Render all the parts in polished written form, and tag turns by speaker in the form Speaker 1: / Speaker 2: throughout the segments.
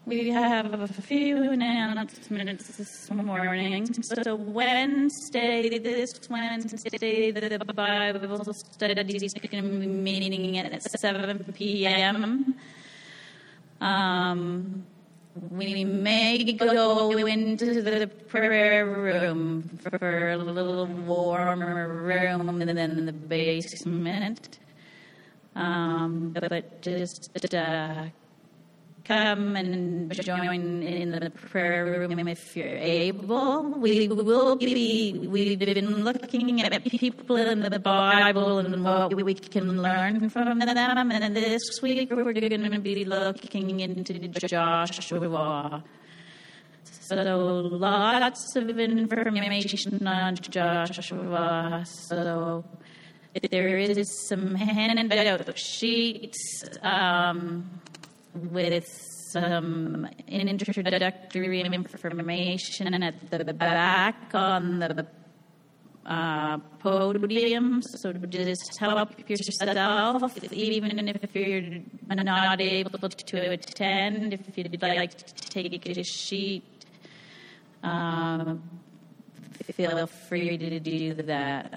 Speaker 1: We have a few announcements this morning. So Wednesday, the Bible study is going to be meeting at 7 p.m. We may go into the prayer room for a little warmer room than the basement. But just come and join in the prayer room if you're able. We've been looking at people in the Bible and what we can learn from them. And this week we're going to be looking into Joshua. So lots of information on Joshua. So there is some handout sheets with some introductory information at the back on the podium. So just help yourself, even if you're not able to attend. If you'd like to take a sheet, feel free to do that.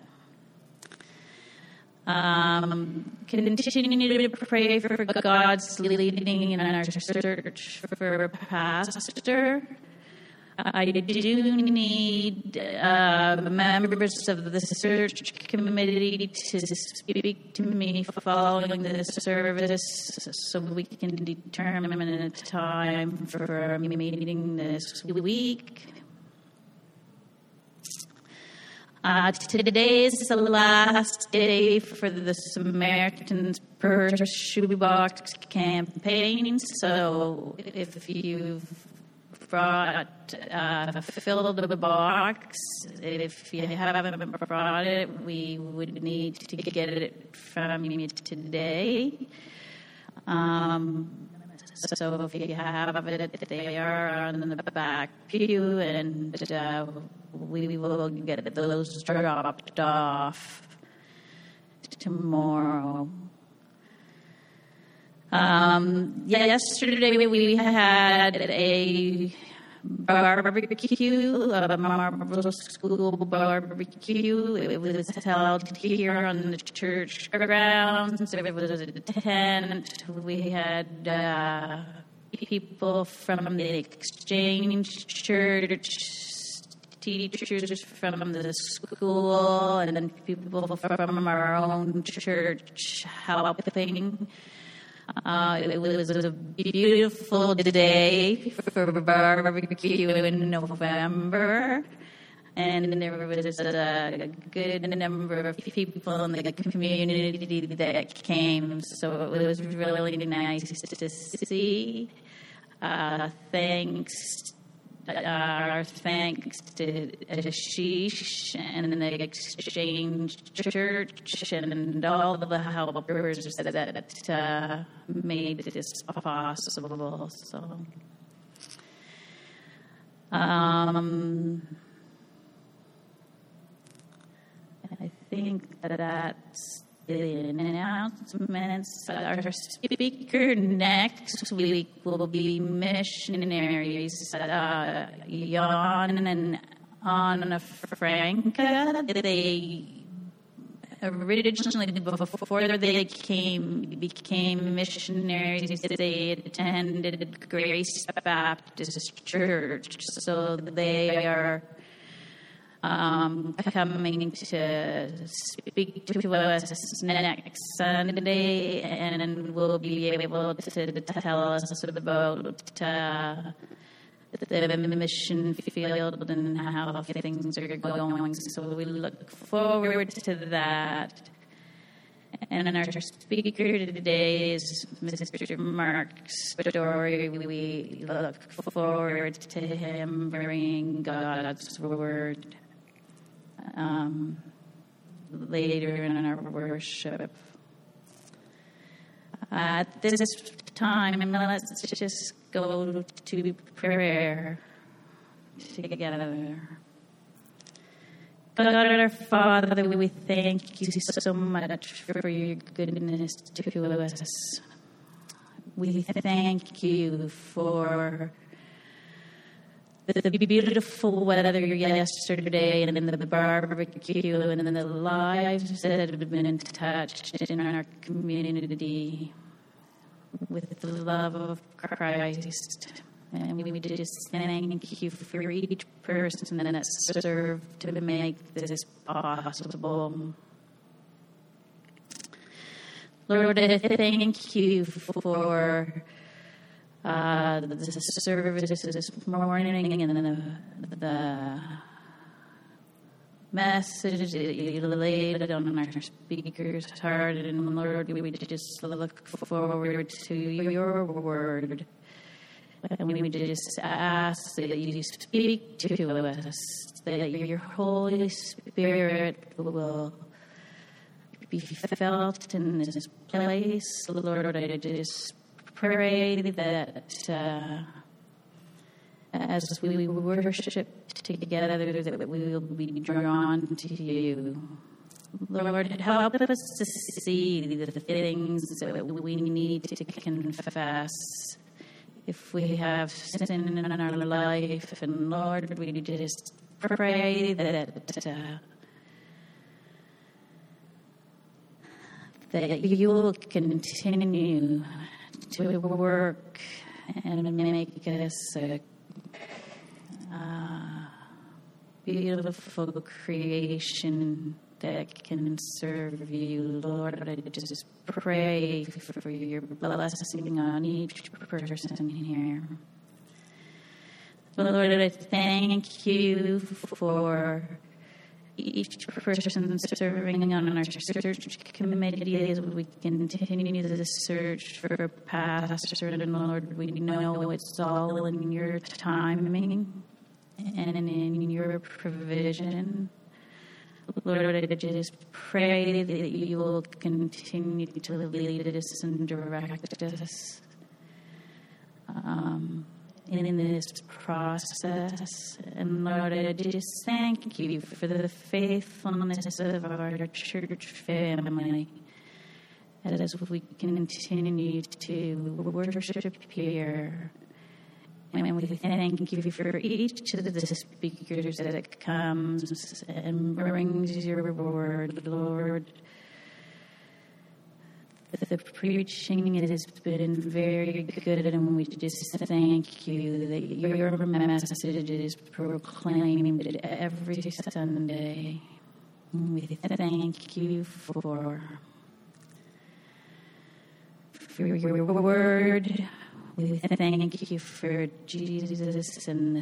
Speaker 1: Continue to pray for God's leading in our search for a pastor. I do need members of the search committee to speak to me following the service so we can determine a time for our meeting this week. Today is the last day for the Samaritan's Purse Shoebox campaign. So if you've brought filled a box, if you haven't brought it, we would need to get it from you today. So if you have it, they are on the back pew, and we will get those dropped off tomorrow. Yesterday we had a barbecue, a Marble School barbecue. It was held here on the church grounds. It was a tent. We had people from the Exchange Church, teachers from the school, and then people from our own church helping. It was a beautiful day for barbecue in November, and there was a good number of people in the community that came, so it was really nice to see. Our thanks to Ashish and the Exchange Church and all the helpers that made this possible. So, I think that's the announcements. Our speaker next week will be missionaries Jan and Anna Franca. They originally, before they became missionaries, they attended Grace Baptist Church. So they are coming to speak to us next Sunday, and will be able to tell us about the mission field and how things are going. So we look forward to that. And our speaker today is Mr. Mark Story. We look forward to him bringing God's word later in our worship. At this time, let's just go to prayer together. God our Father, we thank you so much for your goodness to us. We thank you for the beautiful weather yesterday and the barbecue and the lives that have been touched in our community with the love of Christ. And we just thank you for each person that served to make this possible. Lord, I thank you for the service this morning and the message that you laid on our speaker's heart. And Lord, we just look forward to your word. And we just ask that you speak to us, that your Holy Spirit will be felt in this place. Lord, I just pray that as we worship together, that we will be drawn to you. Lord, help us to see the things that we need to confess if we have sin in our life. And Lord, we just pray that you will continue to work and make us a beautiful creation that can serve you. Lord, I just pray for your blessing on each person here. Lord, I thank you for each person serving on our search committee as we continue the search for a pastor. And Lord, we know it's all in your timing and in your provision. Lord, I just pray that you will continue to lead us and direct us in this process. And Lord, I just thank you for the faithfulness of our church family as we continue to worship here. And we thank you for each of the speakers that comes and brings your word, Lord. The preaching has been very good, and we just thank you that your message is proclaimed every Sunday. We thank you for your word. We thank you for Jesus and the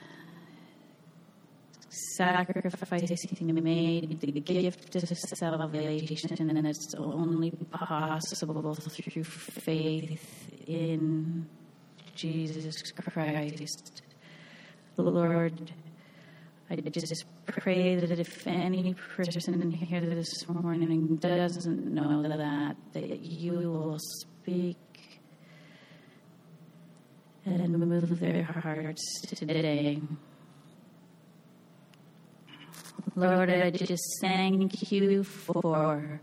Speaker 1: sacrifice he made, the gift of salvation, and it's only possible through faith in Jesus Christ. Lord, I just pray that if any person in here this morning doesn't know that you will speak and move their hearts today. Lord, I just thank you for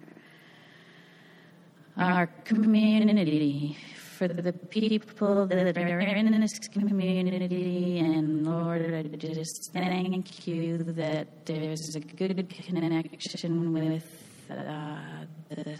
Speaker 1: our community, for the people that are in this community, and Lord, I just thank you that there's a good connection with the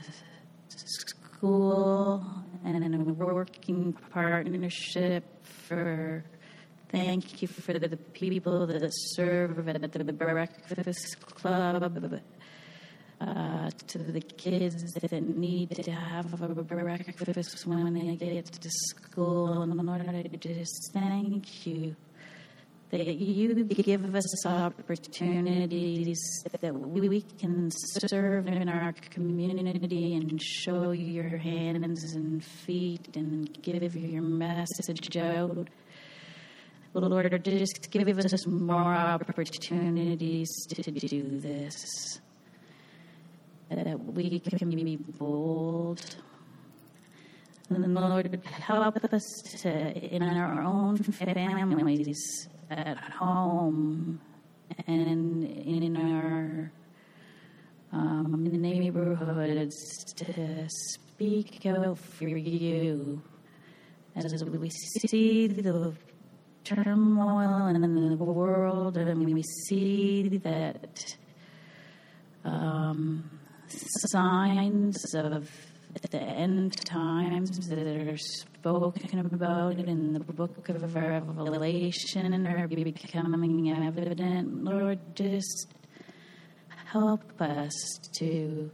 Speaker 1: school and a working partnership for. Thank you for the people that serve at the breakfast club, to the kids that need to have a breakfast when they get to school. And Lord, I just thank you that you give us opportunities that we can serve in our community and show your hands and feet and give your message out. Lord, just give us more opportunities to do this, that we can be bold. And Lord, help us to, in our own families, at home, and in our neighborhoods, to speak out for you. as we see the turmoil in the world, and we see that signs of the end times that are spoken about in the book of Revelation are becoming evident. Lord, just help us to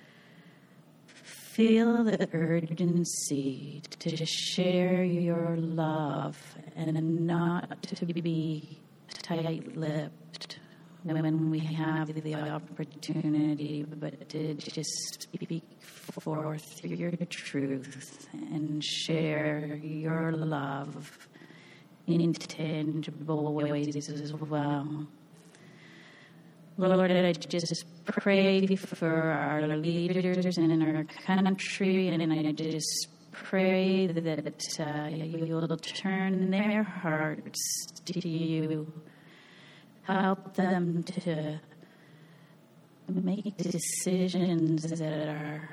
Speaker 1: feel the urgency to share your love and not to be tight-lipped when we have the opportunity, but to just speak forth your truth and share your love in tangible ways as well. Lord, I just pray for our leaders in our country, and I just pray that you'll turn their hearts to you. Help them to make decisions that are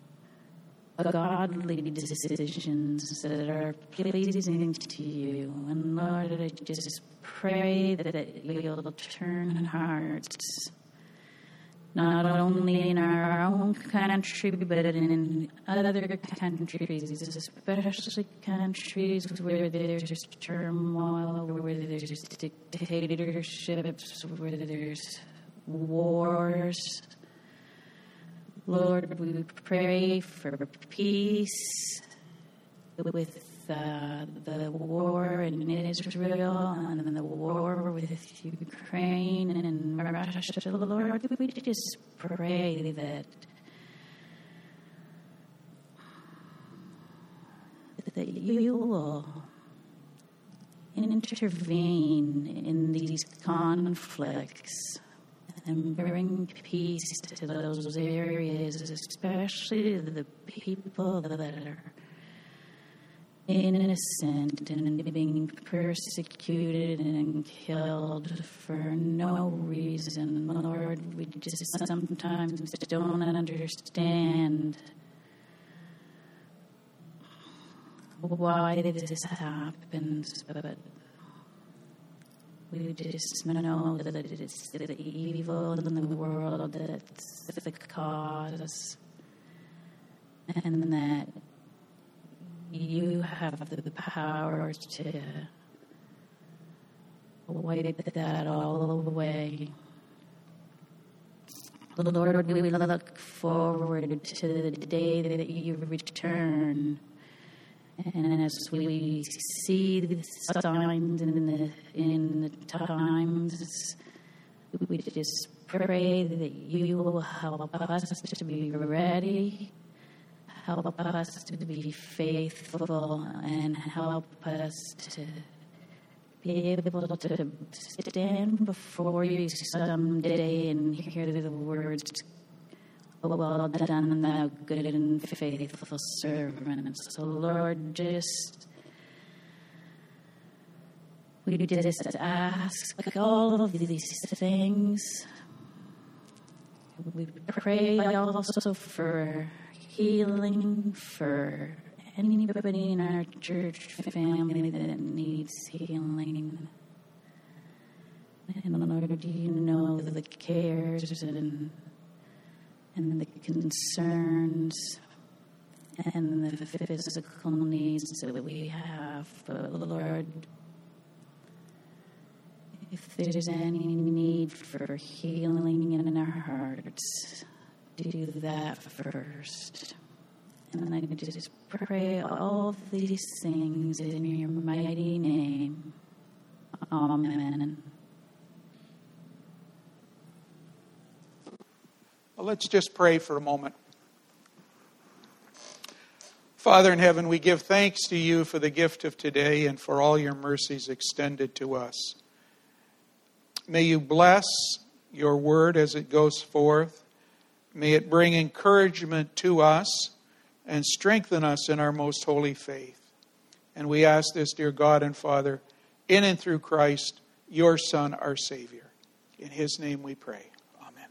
Speaker 1: godly decisions that are pleasing to you. And Lord, I just pray that you'll turn hearts, not only in our own country, but in other countries, especially countries where there's turmoil, where there's dictatorships, where there's wars. Lord, we pray for peace with the war in Israel and the war with Ukraine and Russia. Lord, we just pray that you will intervene in these conflicts and bring peace to those areas, especially the people that are innocent and being persecuted and killed for no reason. Lord, we just sometimes don't understand why this happens, but we just know that it's the evil in the world that's the cause, and that you have the power to wipe that all away. Lord, we look forward to the day that you return. And as we see the signs in the times, we just pray that you will help us to be ready, help us to be faithful, and help us to be able to stand before you someday and hear the words, "Well done, thou good and faithful servant." So, Lord, we just ask all of these things. We pray also for healing for anybody in our church family that needs healing. And Lord, you know the cares and the concerns and the physical needs that we have. But Lord, if there's any need for healing in our hearts, do that first. And I just pray all of these things in your mighty name. Amen.
Speaker 2: Well, let's just pray for a moment. Father in heaven, we give thanks to you for the gift of today and for all your mercies extended to us. May you bless your word as it goes forth. May it bring encouragement to us and strengthen us in our most holy faith. And we ask this, dear God and Father, in and through Christ, your Son, our Savior. In his name we pray. Amen.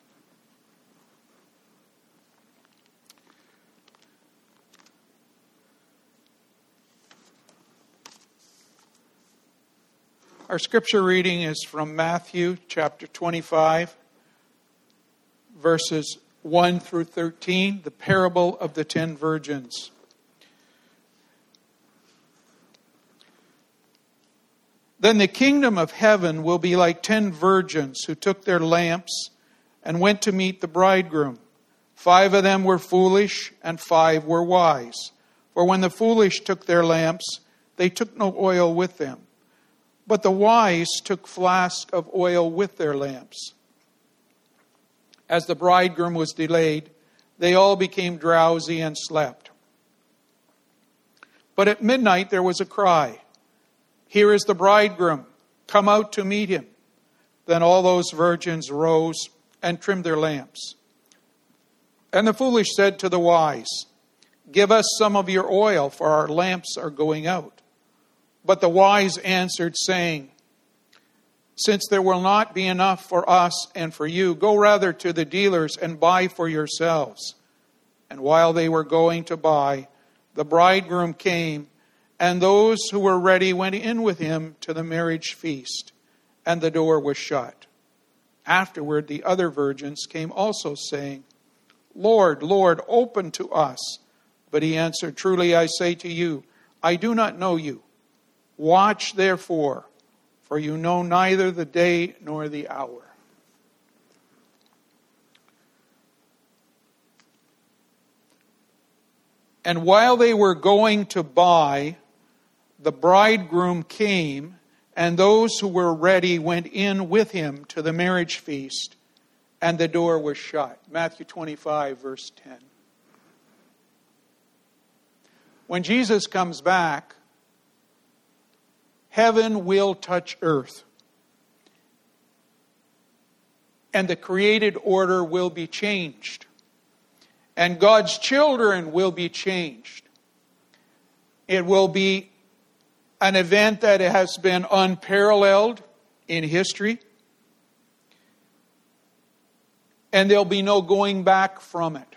Speaker 2: Our scripture reading is from Matthew chapter 25, verses 1 through 13, the parable of the 10 virgins. Then the kingdom of heaven will be like 10 virgins who took their lamps and went to meet the bridegroom. 5 of them were foolish and 5 were wise. For when the foolish took their lamps, they took no oil with them. But the wise took flasks of oil with their lamps. As the bridegroom was delayed, they all became drowsy and slept. But at midnight there was a cry, "Here is the bridegroom, come out to meet him." Then all those virgins rose and trimmed their lamps. And the foolish said to the wise, "Give us some of your oil, for our lamps are going out." But the wise answered, saying, "Since there will not be enough for us and for you, go rather to the dealers and buy for yourselves." And while they were going to buy, the bridegroom came, and those who were ready went in with him to the marriage feast, and the door was shut. Afterward, the other virgins came also, saying, "Lord, Lord, open to us." But he answered, "Truly I say to you, I do not know you. Watch therefore, for you know neither the day nor the hour." And while they were going to buy, the bridegroom came, and those who were ready went in with him to the marriage feast, and the door was shut. Matthew 25, verse 10. When Jesus comes back, heaven will touch earth, and the created order will be changed, and God's children will be changed. It will be an event that has been unparalleled in history, and there'll be no going back from it.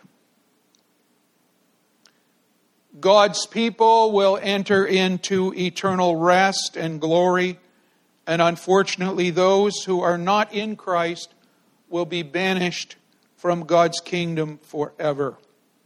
Speaker 2: God's people will enter into eternal rest and glory, and unfortunately those who are not in Christ will be banished from God's kingdom forever.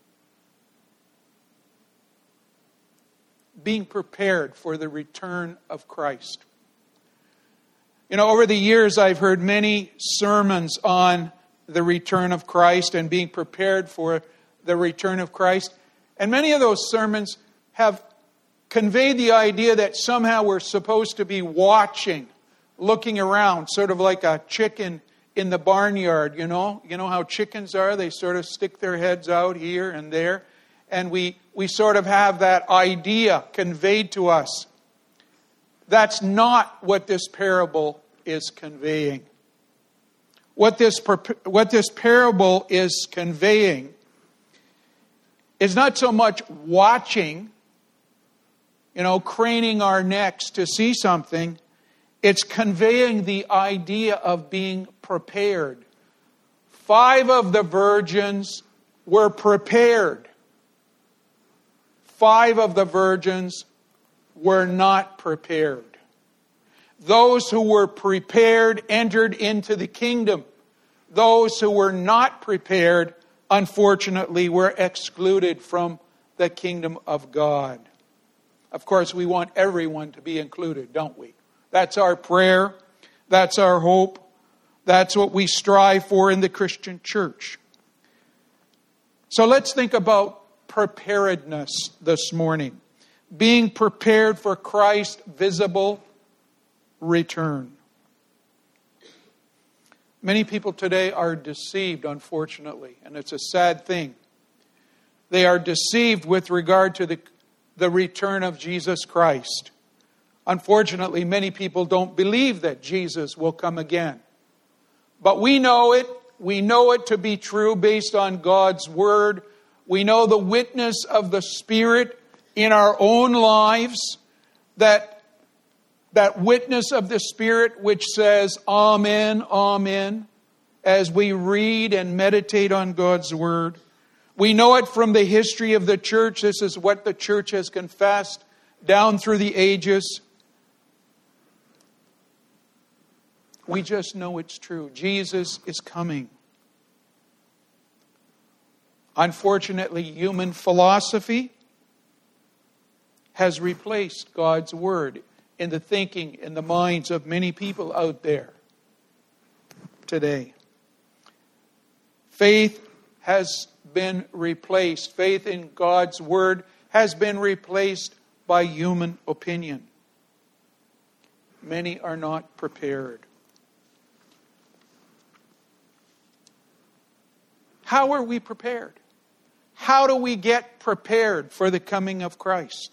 Speaker 2: Being prepared for the return of Christ. You know, over the years I've heard many sermons on the return of Christ and being prepared for the return of Christ. And many of those sermons have conveyed the idea that somehow we're supposed to be watching, looking around, sort of like a chicken in the barnyard, you know? You know how chickens are? They sort of stick their heads out here and there. And we sort of have that idea conveyed to us. That's not what this parable is conveying. What this parable is conveying is not so much watching, craning our necks to see something. It's conveying the idea of being prepared. 5 of the virgins were prepared. 5 of the virgins were not prepared. Those who were prepared entered into the kingdom. Those who were not prepared, unfortunately, were excluded from the kingdom of God. Of course, we want everyone to be included, don't we? That's our prayer. That's our hope. That's what we strive for in the Christian church. So let's think about preparedness this morning. Being prepared for Christ's visible return. Many people today are deceived, unfortunately, and it's a sad thing. They are deceived with regard to the return of Jesus Christ. Unfortunately, many people don't believe that Jesus will come again. But we know it. We know it to be true based on God's Word. We know the witness of the Spirit in our own lives, that witness of the Spirit which says, "Amen, Amen," as we read and meditate on God's Word. We know it from the history of the church. This is what the church has confessed down through the ages. We just know it's true. Jesus is coming. Unfortunately, human philosophy has replaced God's Word in the thinking, in the minds of many people out there today. Faith has been replaced. Faith in God's Word has been replaced by human opinion. Many are not prepared. How are we prepared? How do we get prepared for the coming of Christ?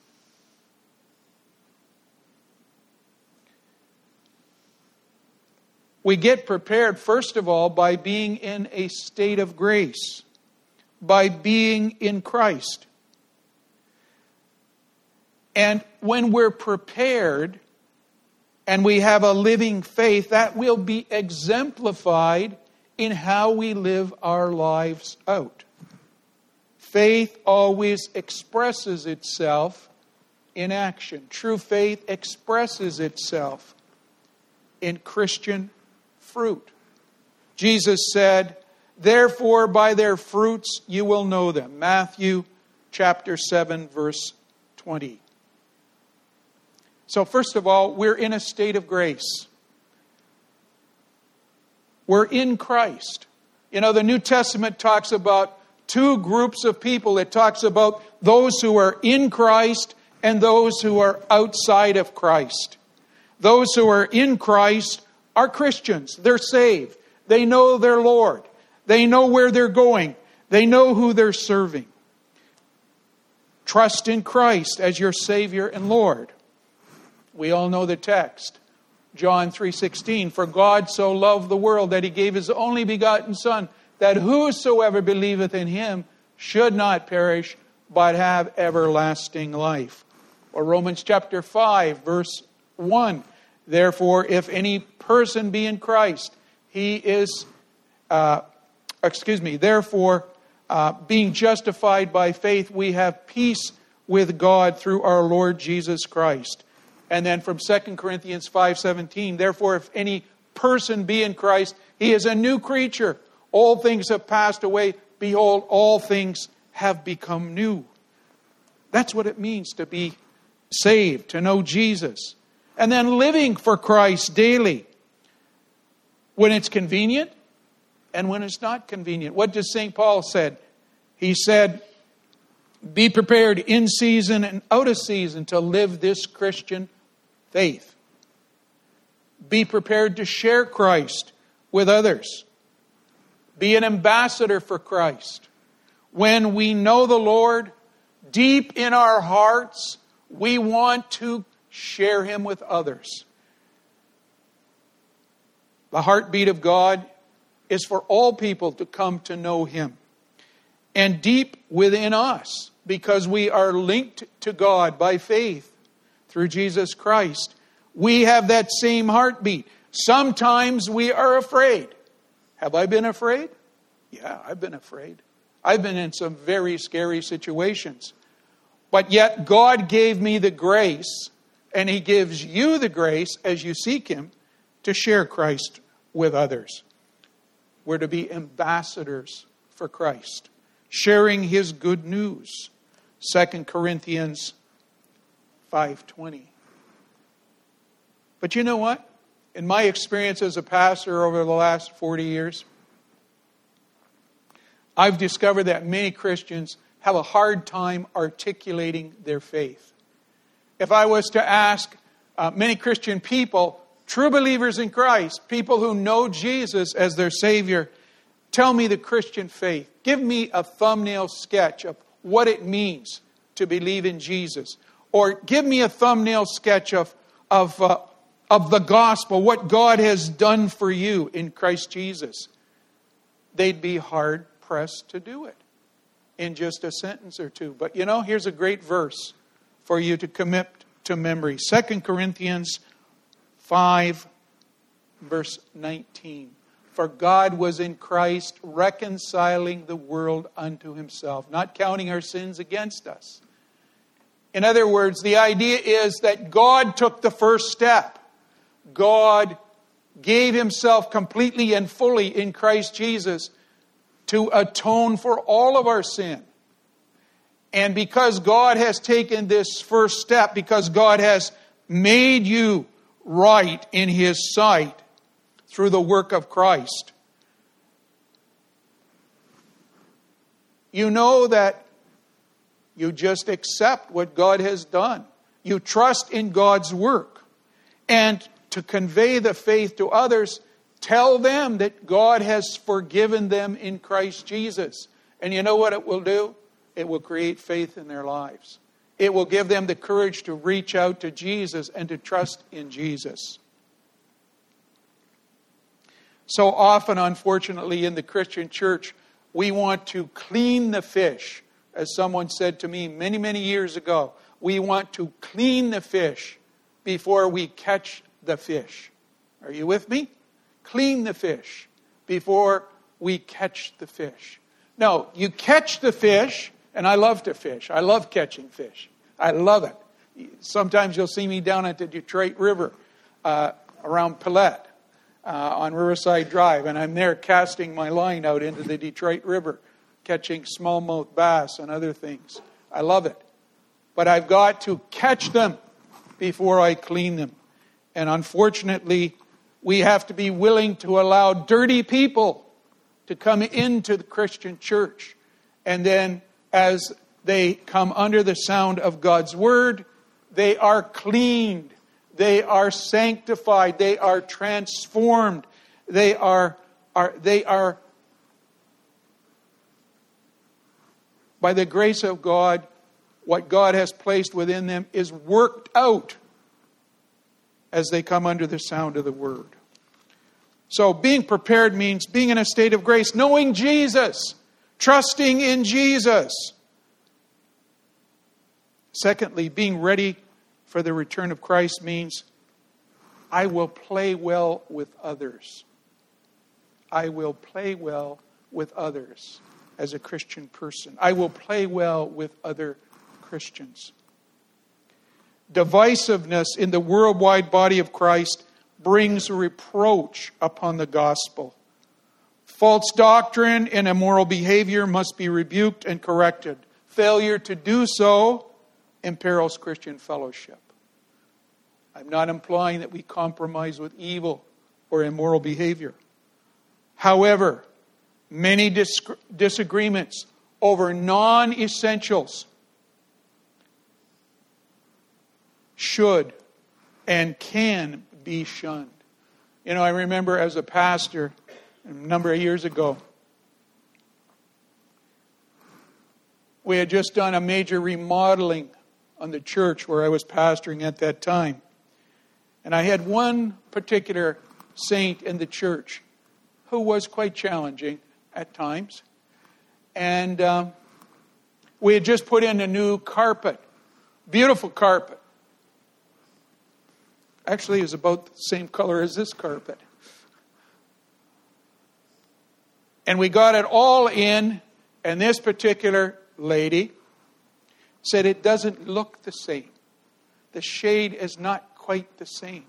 Speaker 2: We get prepared, first of all, by being in a state of grace, by being in Christ. And when we're prepared and we have a living faith, that will be exemplified in how we live our lives out. Faith always expresses itself in action. True faith expresses itself in Christian fruit. Jesus said, "Therefore by their fruits you will know them." Matthew chapter 7, verse 20. So first of all, we're in a state of grace. We're in Christ. You know, the New Testament talks about two groups of people. It talks about those who are in Christ and those who are outside of Christ. Those who are in Christ are Christians. They're saved. They know their Lord. They know where they're going. They know who they're serving. Trust in Christ as your Savior and Lord. We all know the text. John 3:16, "For God so loved the world that he gave his only begotten Son, that whosoever believeth in him should not perish, but have everlasting life." Or Romans chapter 5, verse 1, "Therefore, if any person be in Christ, he is, therefore, being justified by faith, we have peace with God through our Lord Jesus Christ." And then from 2 Corinthians 5:17, "Therefore, if any person be in Christ, he is a new creature. All things have passed away. Behold, all things have become new." That's what it means to be saved, to know Jesus. And then living for Christ daily, when it's convenient and when it's not convenient. What does St. Paul said? He said, "Be prepared in season and out of season to live this Christian faith." Be prepared to share Christ with others. Be an ambassador for Christ. When we know the Lord, deep in our hearts, we want to share Him with others. The heartbeat of God is for all people to come to know Him. And deep within us, because we are linked to God by faith through Jesus Christ, we have that same heartbeat. Sometimes we are afraid. Have I been afraid? Yeah, I've been afraid. I've been in some very scary situations. But yet God gave me the grace, and He gives you the grace as you seek Him to share Christ with others. We're to be ambassadors for Christ, sharing His good news. 2 Corinthians 5:20. But you know what? In my experience as a pastor over the last 40 years, I've discovered that many Christians have a hard time articulating their faith. If I was to ask many Christian people, true believers in Christ, people who know Jesus as their Savior, tell me the Christian faith. Give me a thumbnail sketch of what it means to believe in Jesus. Or give me a thumbnail sketch of the gospel, what God has done for you in Christ Jesus. They'd be hard-pressed to do it in just a sentence or two. But you know, here's a great verse for you to commit to memory. 2 Corinthians 5, verse 19. "For God was in Christ reconciling the world unto Himself, not counting our sins against us." In other words, the idea is that God took the first step. God gave himself completely and fully in Christ Jesus to atone for all of our sin. And because God has taken this first step, because God has made you right in His sight through the work of Christ, you know that you just accept what God has done. You trust in God's work. And to convey the faith to others, tell them that God has forgiven them in Christ Jesus. And you know what it will do? It will create faith in their lives. It will give them the courage to reach out to Jesus and to trust in Jesus. So often, unfortunately, in the Christian church, we want to clean the fish. As someone said to me many, many years ago, we want to clean the fish before we catch the fish. Are you with me? Clean the fish before we catch the fish. No, you catch the fish, and I love to fish. I love catching fish. I love it. Sometimes you'll see me down at the Detroit River around Paulette on Riverside Drive, and I'm there casting my line out into the Detroit River, catching smallmouth bass and other things. I love it. But I've got to catch them before I clean them. And unfortunately, we have to be willing to allow dirty people to come into the Christian church. And then as they come under the sound of God's word, they are cleaned. They are sanctified. They are transformed. They are by the grace of God, what God has placed within them is worked out as they come under the sound of the word. So being prepared means being in a state of grace, knowing Jesus, trusting in Jesus. Secondly, being ready for the return of Christ means I will play well with others. I will play well with others as a Christian person. I will play well with other Christians. Divisiveness in the worldwide body of Christ brings reproach upon the gospel. False doctrine and immoral behavior must be rebuked and corrected. Failure to do so imperils Christian fellowship. I'm not implying that we compromise with evil or immoral behavior. However, many disagreements over non-essentials should and can be shunned. You know, I remember as a pastor a number of years ago, we had just done a major remodeling on the church where I was pastoring at that time. And I had one particular saint in the church who was quite challenging at times. And we had just put in a new carpet, beautiful carpet. Actually, it's about the same color as this carpet. And we got it all in, and this particular lady said it doesn't look the same. The shade is not quite the same.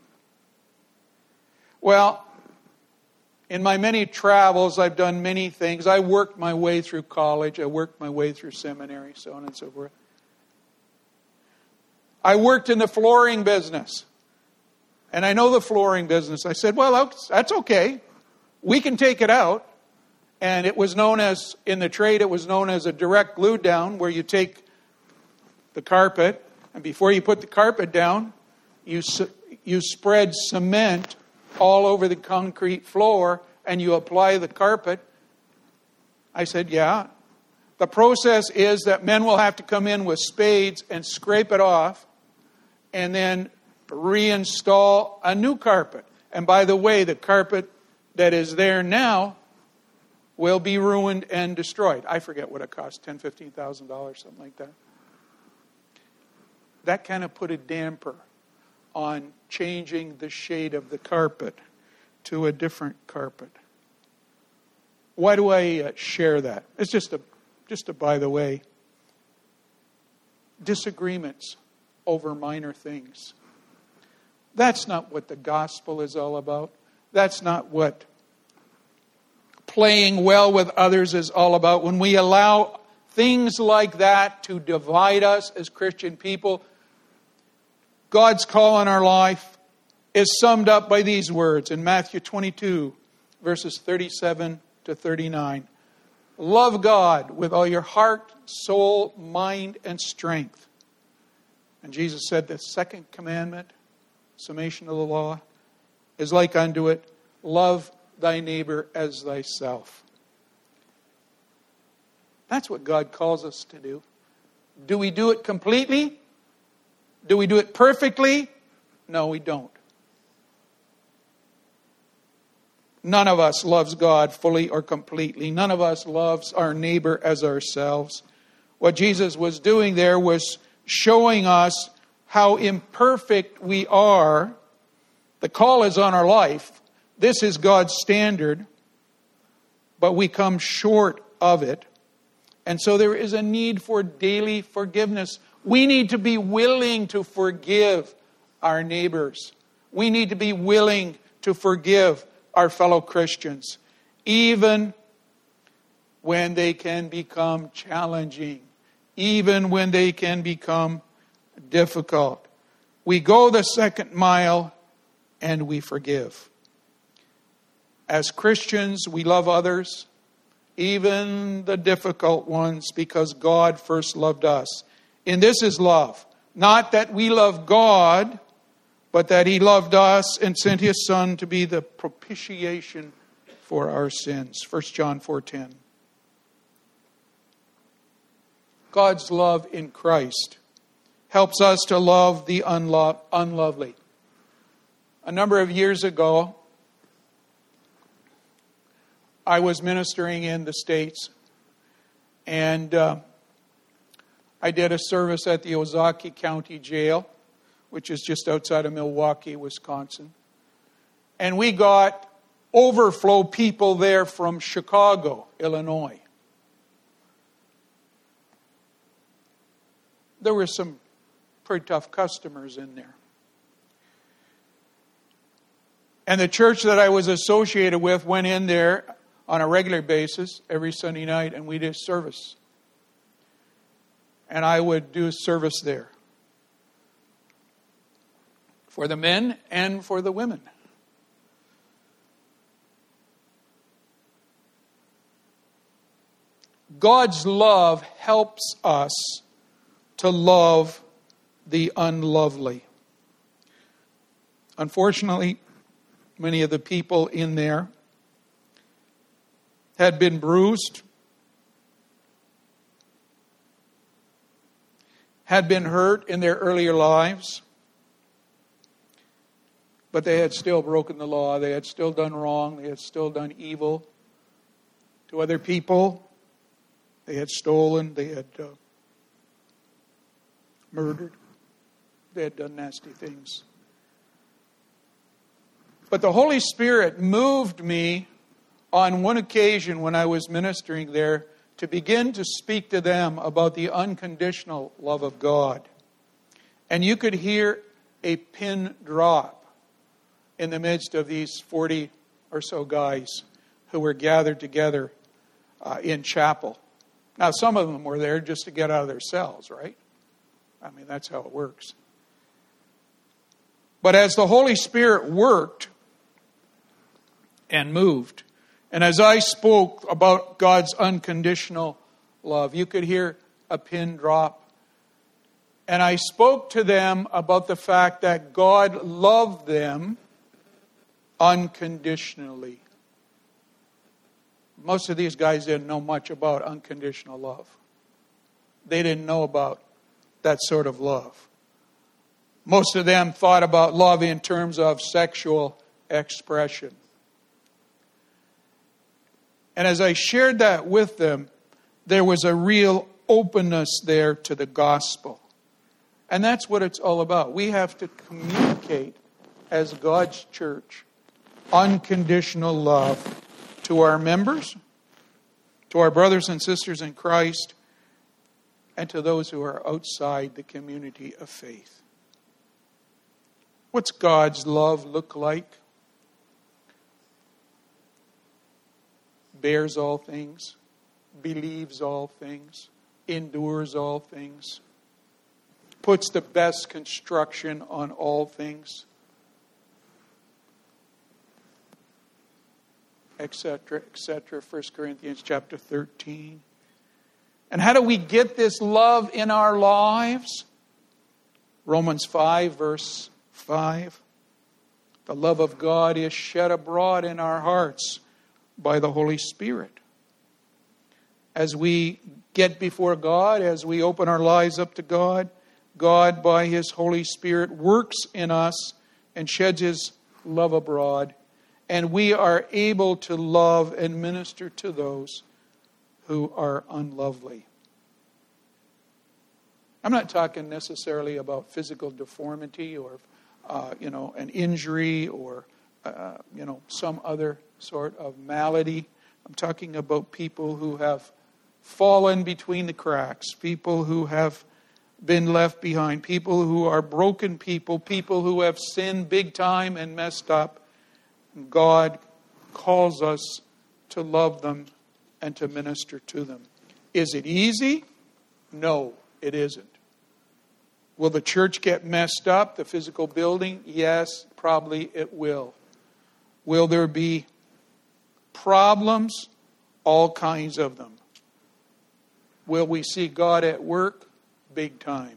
Speaker 2: Well, in my many travels, I've done many things. I worked my way through college. I worked my way through seminary, so on and so forth. I worked in the flooring business. And I know the flooring business. I said, well, that's okay. We can take it out. And it was known as, in the trade, it was known as a direct glue down, where you take the carpet, and before you put the carpet down, you spread cement all over the concrete floor, and you apply the carpet. I said, yeah. The process is that men will have to come in with spades and scrape it off, and then reinstall a new carpet. And by the way, the carpet that is there now will be ruined and destroyed. I forget what it cost, $10,000, $15,000, something like that. That kind of put a damper on changing the shade of the carpet to a different carpet. Why do I share that? It's just a by the way. Disagreements over minor things. That's not what the gospel is all about. That's not what playing well with others is all about. When we allow things like that to divide us as Christian people, God's call on our life is summed up by these words in Matthew 22, verses 37 to 39. Love God with all your heart, soul, mind, and strength. And Jesus said the second commandment, summation of the law, is like unto it, love thy neighbor as thyself. That's what God calls us to do. Do we do it completely? Do we do it perfectly? No, we don't. None of us loves God fully or completely. None of us loves our neighbor as ourselves. What Jesus was doing there was showing us how imperfect we are. The call is on our life. This is God's standard, but we come short of it. And so there is a need for daily forgiveness. We need to be willing to forgive our neighbors. We need to be willing to forgive our fellow Christians, even when they can become challenging, even when they can become difficult. We go the second mile and we forgive. As Christians, we love others, even the difficult ones, because God first loved us. And this is love. Not that we love God, but that He loved us and sent His Son to be the propitiation for our sins. 1 John 4:10. God's love in Christ helps us to love the unlovely. A number of years ago, I was ministering in the States, and I did a service at the Ozaukee County Jail, which is just outside of Milwaukee, Wisconsin. And we got overflow people there from Chicago, Illinois. There were some pretty tough customers in there. And the church that I was associated with went in there on a regular basis every Sunday night, and we did service. And I would do service there for the men and for the women. God's love helps us to love the unlovely. Unfortunately, many of the people in there had been bruised, had been hurt in their earlier lives, but they had still broken the law. They had still done wrong. They had still done evil to other people. They had stolen. They had murdered. They had done nasty things. But the Holy Spirit moved me on one occasion when I was ministering there to begin to speak to them about the unconditional love of God. And you could hear a pin drop in the midst of these 40 or so guys who were gathered together in chapel. Now, some of them were there just to get out of their cells, right? I mean, that's how it works. But as the Holy Spirit worked and moved, and as I spoke about God's unconditional love, you could hear a pin drop. And I spoke to them about the fact that God loved them unconditionally. Most of these guys didn't know much about unconditional love. They didn't know about that sort of love. Most of them thought about love in terms of sexual expression. And as I shared that with them, there was a real openness there to the gospel. And that's what it's all about. We have to communicate as God's church unconditional love to our members, to our brothers and sisters in Christ, and to those who are outside the community of faith. What's God's love look like? bears all things, believes all things, endures all things, puts the best construction on all things, etc., etc. 1 Corinthians chapter 13. And how do we get this love in our lives? Romans 5, verse 5. The love of God is shed abroad in our hearts by the Holy Spirit. As we get before God, as we open our lives up to God, God, by His Holy Spirit, works in us and sheds His love abroad. And we are able to love and minister to those who are unlovely. I'm not talking necessarily about physical deformity or, an injury or, some other sort of malady. I'm talking about people who have fallen between the cracks, people who have been left behind, people who are broken people who have sinned big time and messed up. God calls us to love them and to minister to them. Is it easy? No, it isn't. Will the church get messed up, the physical building? Yes, probably it will. Will there be problems? All kinds of them. Will we see God at work? Big time.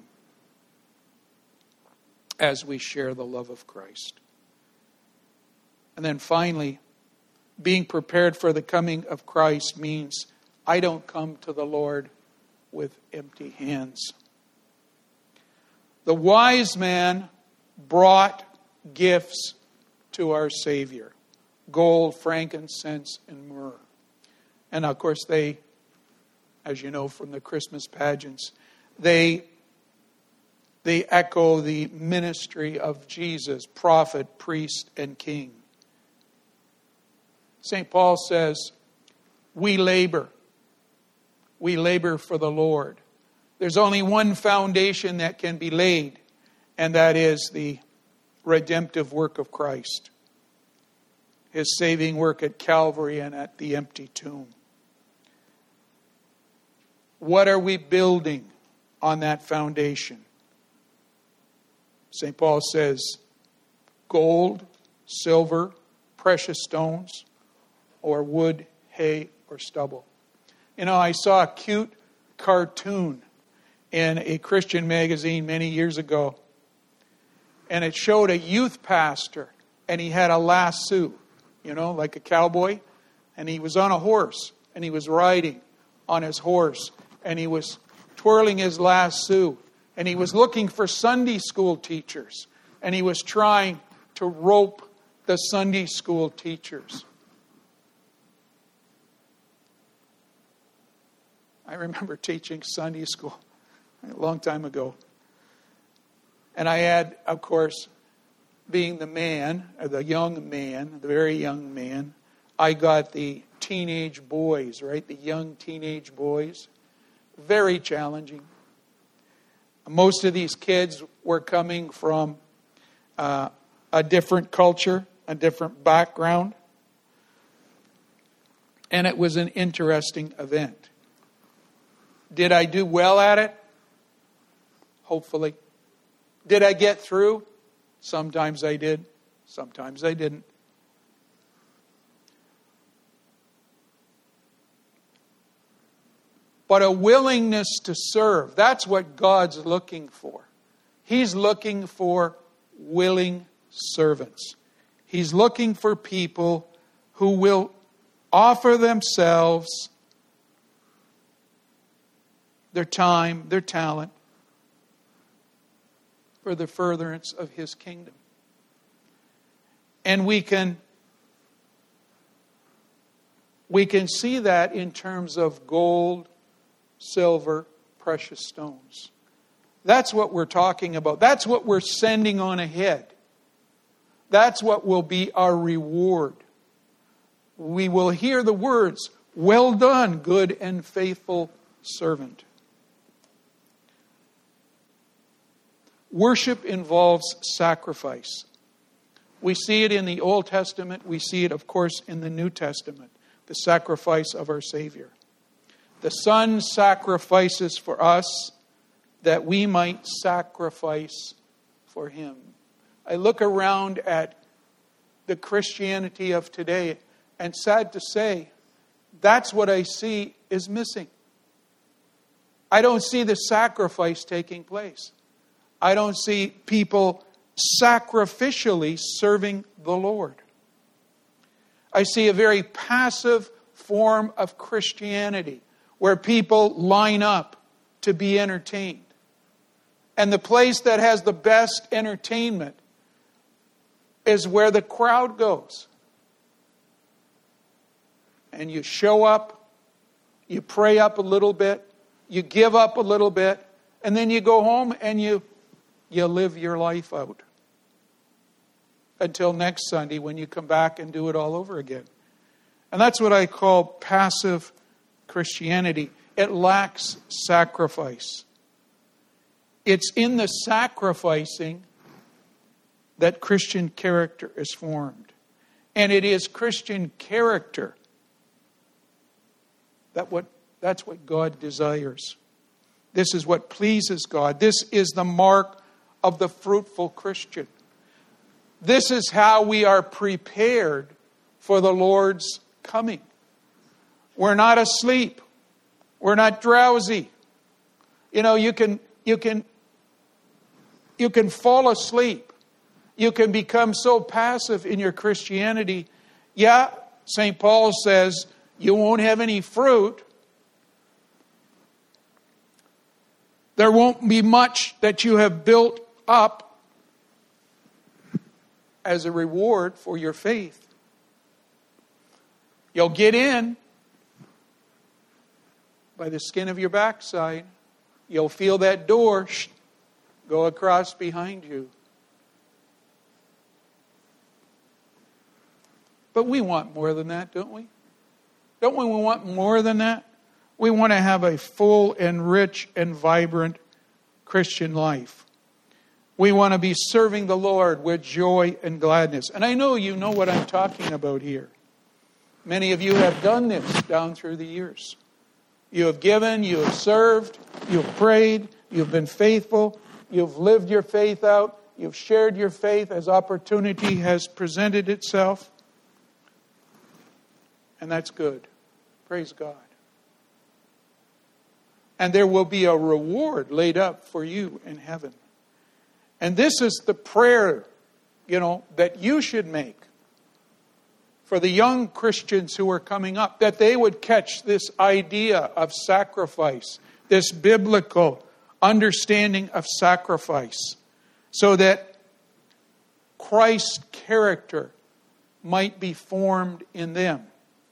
Speaker 2: As we share the love of Christ. And then finally, being prepared for the coming of Christ means I don't come to the Lord with empty hands. The wise man brought gifts to our Savior. Gold, frankincense, and myrrh. And of course they, as you know from the Christmas pageants, they echo the ministry of Jesus, prophet, priest, and king. St. Paul says, we labor. We labor for the Lord. There's only one foundation that can be laid, and that is the redemptive work of Christ. His saving work at Calvary and at the empty tomb. What are we building on that foundation? St. Paul says, gold, silver, precious stones, or wood, hay, or stubble. I saw a cute cartoon in a Christian magazine many years ago. And it showed a youth pastor, and he had a lasso, like a cowboy. And he was on a horse, and he was riding on his horse. And he was twirling his lasso. And he was looking for Sunday school teachers. And he was trying to rope the Sunday school teachers. I remember teaching Sunday school a long time ago. And I had, of course, being the man, or the young man, the very young man, I got the teenage boys, right? The young teenage boys. Very challenging. Most of these kids were coming from a different culture, a different background. And it was an interesting event. Did I do well at it? Hopefully. Did I get through? Sometimes I did. Sometimes I didn't. But a willingness to serve. That's what God's looking for. He's looking for willing servants. He's looking for people who will offer themselves, their time, their talent, for the furtherance of His kingdom. And we can see that in terms of gold, silver, precious stones. That's what we're talking about. That's what we're sending on ahead. That's what will be our reward. We will hear the words, "Well done, good and faithful servant." Worship involves sacrifice. We see it in the Old Testament. We see it, of course, in the New Testament. the sacrifice of our Savior. The Son sacrifices for us that we might sacrifice for Him. I look around at the Christianity of today, and sad to say, that's what I see is missing. I don't see the sacrifice taking place. I don't see people sacrificially serving the Lord. I see a very passive form of Christianity where people line up to be entertained. And the place that has the best entertainment is where the crowd goes. And you show up, you pray up a little bit, you give up a little bit, and then you go home and you live your life out. Until next Sunday when you come back and do it all over again. And that's what I call passive Christianity. It lacks sacrifice. It's in the sacrificing that Christian character is formed. And it is Christian character that's what God desires. This is what pleases God. This is the mark of the fruitful Christian. This is how we are prepared for the Lord's coming. We're not asleep. We're not drowsy. You can fall asleep. You can become so passive in your Christianity. Yeah, St. Paul says you won't have any fruit. There won't be much that you have built up as a reward for your faith. You'll get in by the skin of your backside. You'll feel that door go across behind you. But we want more than that, don't we? Don't we want more than that? We want to have a full and rich and vibrant Christian life. We want to be serving the Lord with joy and gladness. And I know you know what I'm talking about here. Many of you have done this down through the years. You have given, you have served, you have prayed, you've been faithful, you've lived your faith out, you've shared your faith as opportunity has presented itself. And that's good. Praise God. And there will be a reward laid up for you in heaven. And this is the prayer, that you should make for the young Christians who are coming up, that they would catch this idea of sacrifice, this biblical understanding of sacrifice, so that Christ's character might be formed in them.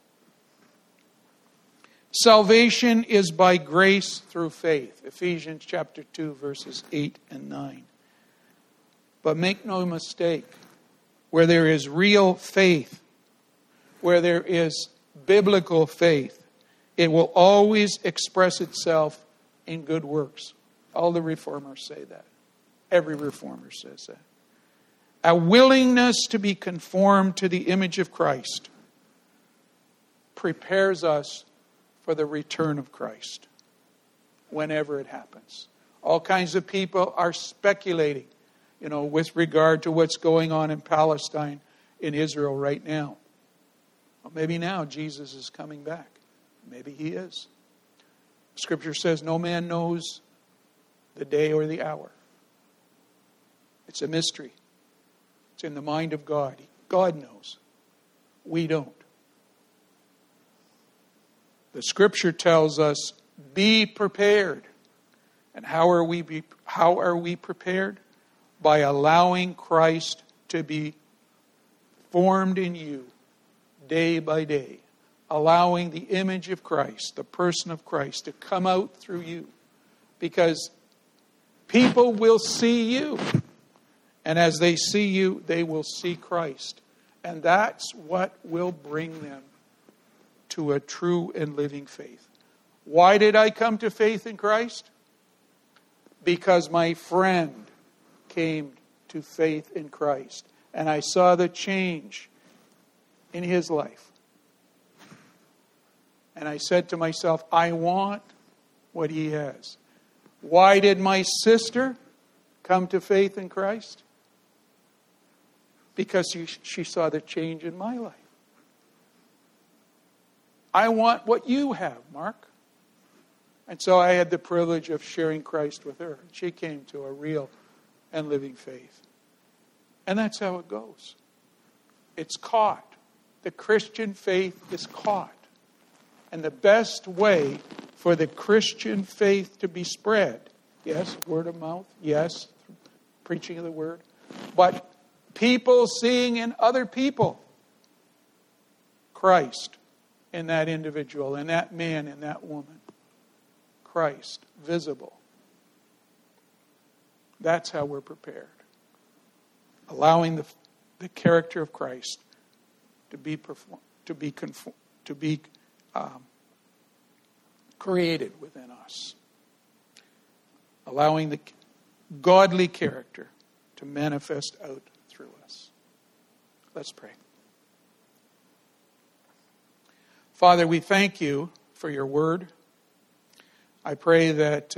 Speaker 2: Salvation is by grace through faith. Ephesians chapter 2, verses 8 and 9. But make no mistake, where there is real faith, where there is biblical faith, it will always express itself in good works. All the reformers say that. Every reformer says that. A willingness to be conformed to the image of Christ prepares us for the return of Christ, whenever it happens. All kinds of people are speculating, with regard to what's going on in Palestine, in Israel right now. Well, maybe now Jesus is coming back. Maybe He is. Scripture says no man knows the day or the hour. It's a mystery. It's in the mind of God. God knows. We don't. The Scripture tells us, be prepared. And how are we prepared? By allowing Christ to be formed in you day by day. Allowing the image of Christ, the person of Christ, to come out through you. Because people will see you. And as they see you, they will see Christ. And that's what will bring them to a true and living faith. Why did I come to faith in Christ? Because my friend came to faith in Christ. And I saw the change in his life. And I said to myself, I want what he has. Why did my sister come to faith in Christ? Because she saw the change in my life. I want what you have, Mark. And so I had the privilege of sharing Christ with her. She came to a real and living faith. And that's how it goes. It's caught. The Christian faith is caught. And the best way for the Christian faith to be spread, yes, word of mouth, yes, preaching of the word, but people seeing in other people Christ in that individual, in that man, in that woman. Christ visible. That's how we're prepared. Allowing the character of Christ to be created within us. Allowing the godly character to manifest out through us. Let's pray. Father, we thank you for your word. I pray that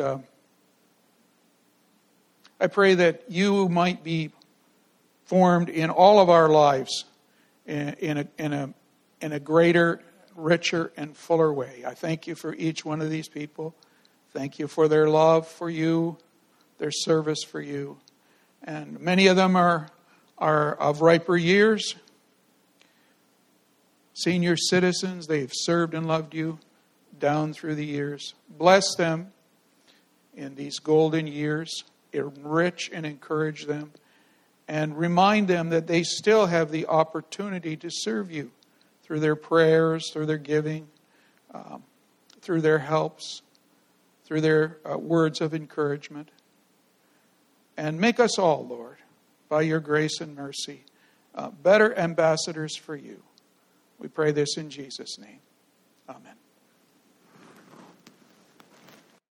Speaker 2: you might be formed in all of our lives in a greater, richer, and fuller way. I thank you for each one of these people. Thank you for their love for you, their service for you. And many of them are of riper years, senior citizens. They've served and loved you down through the years. Bless them in these golden years. Enrich and encourage them. And remind them that they still have the opportunity to serve you through their prayers, through their giving, through their helps, through their words of encouragement. And make us all, Lord, by your grace and mercy, better ambassadors for you. We pray this in Jesus' name. Amen.